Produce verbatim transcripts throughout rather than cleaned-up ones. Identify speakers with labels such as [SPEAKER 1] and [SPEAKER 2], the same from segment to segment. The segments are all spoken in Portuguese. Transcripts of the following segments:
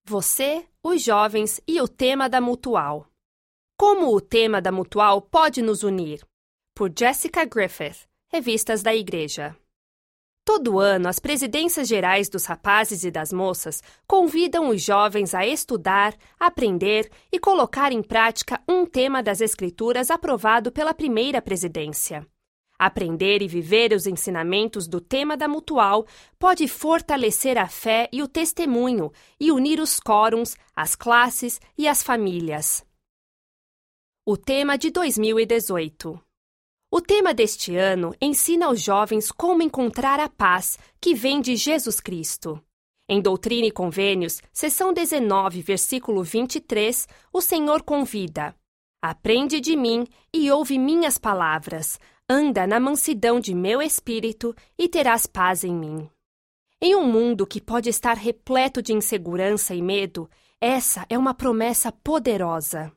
[SPEAKER 1] Você, os jovens e o tema da Mutual. Como o tema da Mutual pode nos unir? Por Jessica Griffith, Revistas da Igreja. Todo ano, as presidências gerais dos rapazes e das moças convidam os jovens a estudar, aprender e colocar em prática um tema das Escrituras aprovado pela primeira presidência. Aprender e viver os ensinamentos do tema da Mutual pode fortalecer a fé e o testemunho e unir os quórums, as classes e as famílias. O tema de dois mil e dezoito. O tema deste ano ensina aos jovens como encontrar a paz que vem de Jesus Cristo. Em Doutrina e Convênios, seção dezenove, versículo vinte e três, o Senhor convida: Aprende de mim e ouve minhas palavras. Anda na mansidão de meu espírito e terás paz em mim. Em um mundo que pode estar repleto de insegurança e medo, essa é uma promessa poderosa.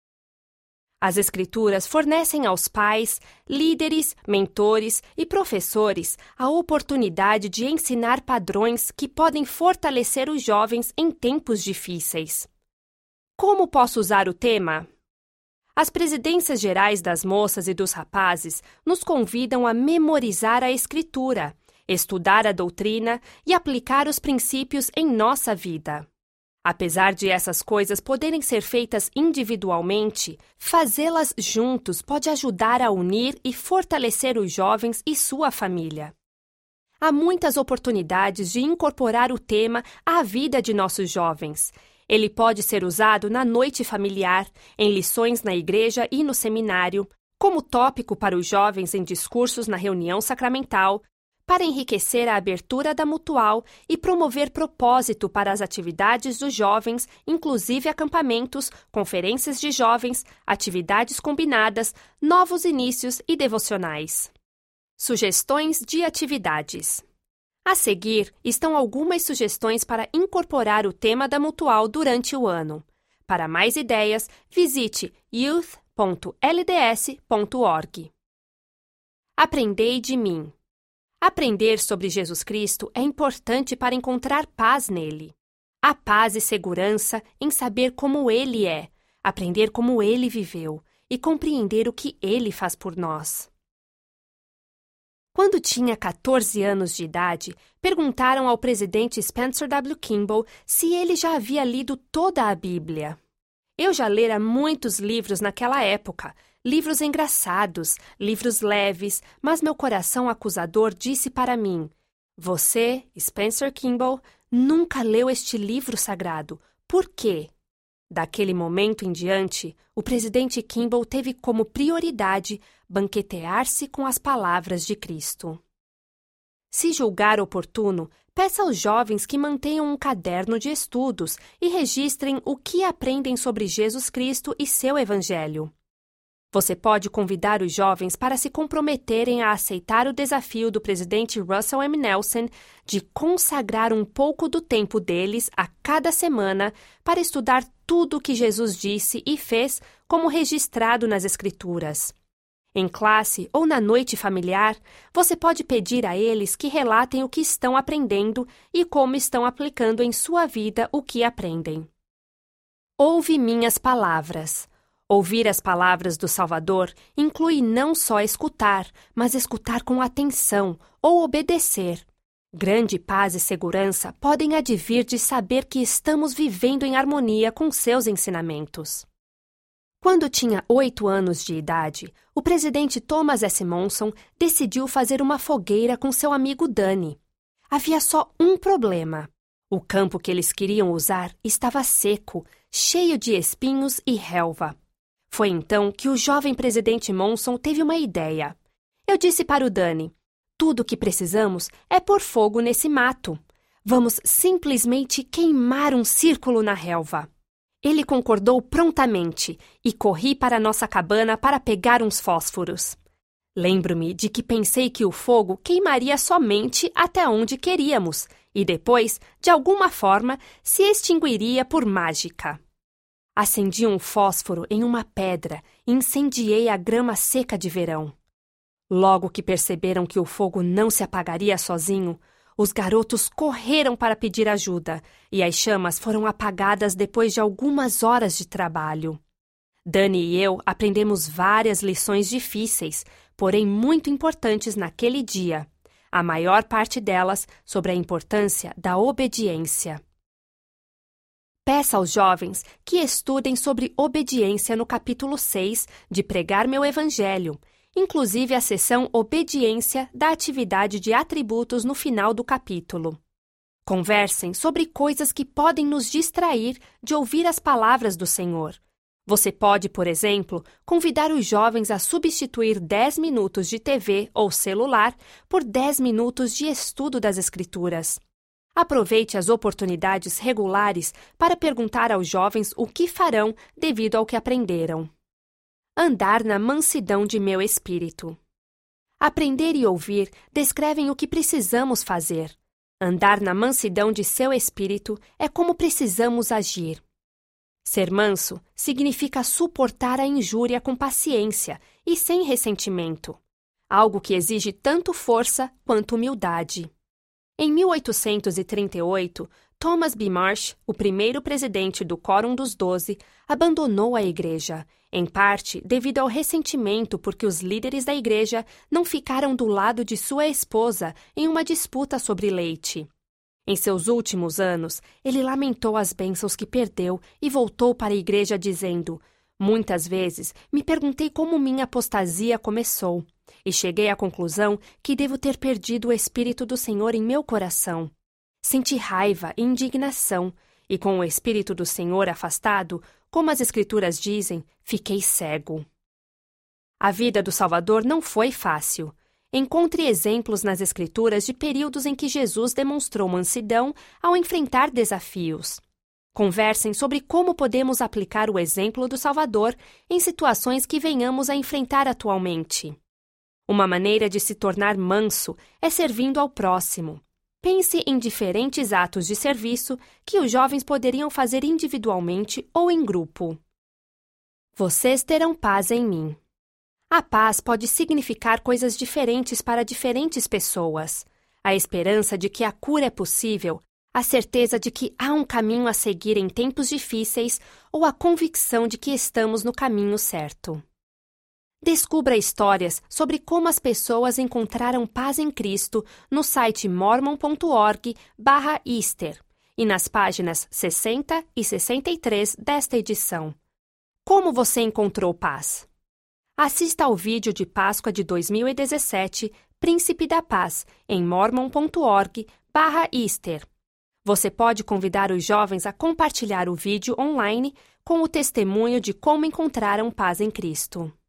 [SPEAKER 1] As Escrituras fornecem aos pais, líderes, mentores e professores a oportunidade de ensinar padrões que podem fortalecer os jovens em tempos difíceis. Como posso usar o tema? As presidências gerais das moças e dos rapazes nos convidam a memorizar a Escritura, estudar a doutrina e aplicar os princípios em nossa vida. Apesar de essas coisas poderem ser feitas individualmente, fazê-las juntos pode ajudar a unir e fortalecer os jovens e sua família. Há muitas oportunidades de incorporar o tema à vida de nossos jovens. Ele pode ser usado na noite familiar, em lições na igreja e no seminário, como tópico para os jovens em discursos na reunião sacramental, para enriquecer a abertura da Mutual e promover propósito para as atividades dos jovens, inclusive acampamentos, conferências de jovens, atividades combinadas, novos inícios e devocionais. Sugestões de atividades. A seguir estão algumas sugestões para incorporar o tema da Mutual durante o ano. Para mais ideias, visite youth ponto l d s ponto org. Aprendei de mim. Aprender sobre Jesus Cristo é importante para encontrar paz nele. Há paz e segurança em saber como ele é, aprender como ele viveu e compreender o que ele faz por nós. Quando tinha quatorze anos de idade, perguntaram ao presidente Spencer W. Kimball se ele já havia lido toda a Bíblia. Eu já lera muitos livros naquela época, livros engraçados, livros leves, mas meu coração acusador disse para mim: Você, Spencer Kimball, nunca leu este livro sagrado. Por quê? Daquele momento em diante, o presidente Kimball teve como prioridade banquetear-se com as palavras de Cristo. Se julgar oportuno, peça aos jovens que mantenham um caderno de estudos e registrem o que aprendem sobre Jesus Cristo e seu Evangelho. Você pode convidar os jovens para se comprometerem a aceitar o desafio do presidente Russell M. Nelson de consagrar um pouco do tempo deles a cada semana para estudar tudo o que Jesus disse e fez como registrado nas Escrituras. Em classe ou na noite familiar, você pode pedir a eles que relatem o que estão aprendendo e como estão aplicando em sua vida o que aprendem. Ouve minhas palavras. Ouvir as palavras do Salvador inclui não só escutar, mas escutar com atenção ou obedecer. Grande paz e segurança podem advir de saber que estamos vivendo em harmonia com seus ensinamentos. Quando tinha oito anos de idade, o presidente Thomas S. Monson decidiu fazer uma fogueira com seu amigo Danny. Havia só um problema. O campo que eles queriam usar estava seco, cheio de espinhos e relva. Foi então que o jovem presidente Monson teve uma ideia. Eu disse para o Danny: tudo o que precisamos é pôr fogo nesse mato. Vamos simplesmente queimar um círculo na relva. Ele concordou prontamente e corri para nossa cabana para pegar uns fósforos. Lembro-me de que pensei que o fogo queimaria somente até onde queríamos e depois, de alguma forma, se extinguiria por mágica. Acendi um fósforo em uma pedra e incendiei a grama seca de verão. Logo que perceberam que o fogo não se apagaria sozinho, Os garotos correram para pedir ajuda e as chamas foram apagadas depois de algumas horas de trabalho. Dani e eu aprendemos várias lições difíceis, porém muito importantes naquele dia, a maior parte delas sobre a importância da obediência. Peça aos jovens que estudem sobre obediência no capítulo seis de Pregar Meu Evangelho, inclusive a seção Obediência da atividade de atributos no final do capítulo. Conversem sobre coisas que podem nos distrair de ouvir as palavras do Senhor. Você pode, por exemplo, convidar os jovens a substituir dez minutos de T V ou celular por dez minutos de estudo das Escrituras. Aproveite as oportunidades regulares para perguntar aos jovens o que farão devido ao que aprenderam. Andar na mansidão de meu espírito. Aprender e ouvir descrevem o que precisamos fazer. Andar na mansidão de seu espírito é como precisamos agir. Ser manso significa suportar a injúria com paciência e sem ressentimento, algo que exige tanto força quanto humildade. Em mil oitocentos e trinta e oito, Thomas B. Marsh, o primeiro presidente do Quórum dos Doze, abandonou a igreja, em parte devido ao ressentimento porque os líderes da igreja não ficaram do lado de sua esposa em uma disputa sobre leite. Em seus últimos anos, ele lamentou as bênçãos que perdeu e voltou para a igreja dizendo: "Muitas vezes me perguntei como minha apostasia começou, e cheguei à conclusão que devo ter perdido o Espírito do Senhor em meu coração. Senti raiva e indignação, e com o Espírito do Senhor afastado, como as Escrituras dizem, fiquei cego." A vida do Salvador não foi fácil. Encontre exemplos nas Escrituras de períodos em que Jesus demonstrou mansidão ao enfrentar desafios. Conversem sobre como podemos aplicar o exemplo do Salvador em situações que venhamos a enfrentar atualmente. Uma maneira de se tornar manso é servindo ao próximo. Pense em diferentes atos de serviço que os jovens poderiam fazer individualmente ou em grupo. Vocês terão paz em mim. A paz pode significar coisas diferentes para diferentes pessoas. A esperança de que a cura é possível, a certeza de que há um caminho a seguir em tempos difíceis ou a convicção de que estamos no caminho certo. Descubra histórias sobre como as pessoas encontraram paz em Cristo no site mormon ponto org barra Easter e nas páginas sessenta e sessenta e três desta edição. Como você encontrou paz? Assista ao vídeo de Páscoa de dois mil e dezessete, Príncipe da Paz, em mormon ponto org barra Easter. Você pode convidar os jovens a compartilhar o vídeo online com o testemunho de como encontraram paz em Cristo.